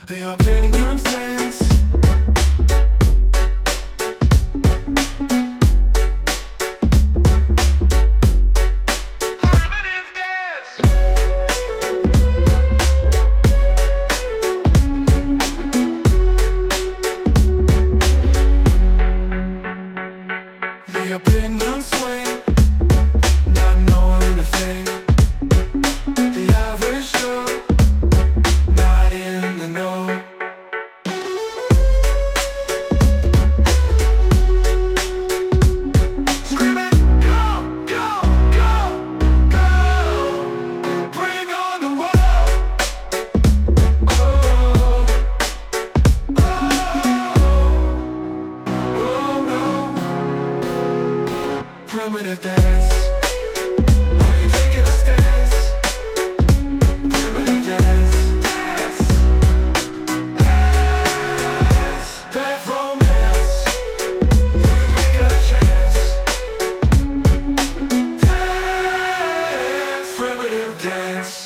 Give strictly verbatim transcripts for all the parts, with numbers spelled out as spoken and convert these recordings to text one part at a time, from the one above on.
The opinion sense. The opinion swing, not knowing a thing. The average Joe, not in the know. Screaming, go, go, go, go. Bring on the world. Oh, oh, oh no. Primitive dance. Are you taking a stance? Primitive dance. Dance. Dance. Bad romance. We got a chance. Dance. Primitive dance.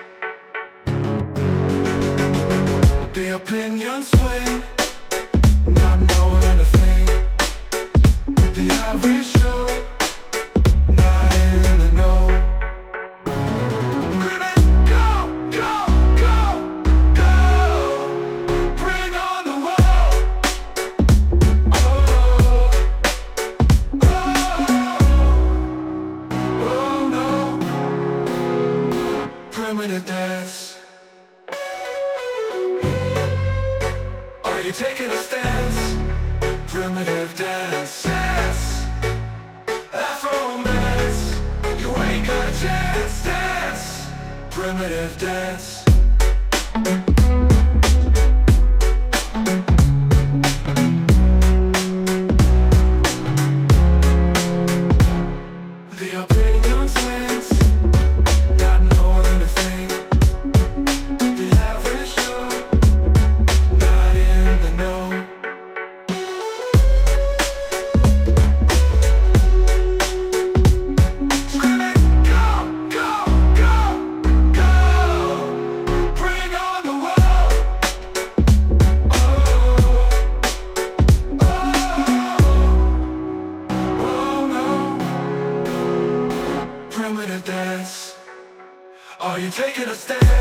The opinion swing, not knowing a thing. The average show, not in the know. Screaming, go, go, go, go. Bring on the world. Oh, oh, oh no. Primitive dance. Are you taking a stance? Primitive dance. Dance. Afro-romance. You ain't got a chance. Dance. Primitive dance. The opinion swings, not knowing a thing. The average Joe, not in the know. Screaming, go, go, go, go. Bring on the world. Oh, oh, oh no. Primitive dance. Are you taking a stand?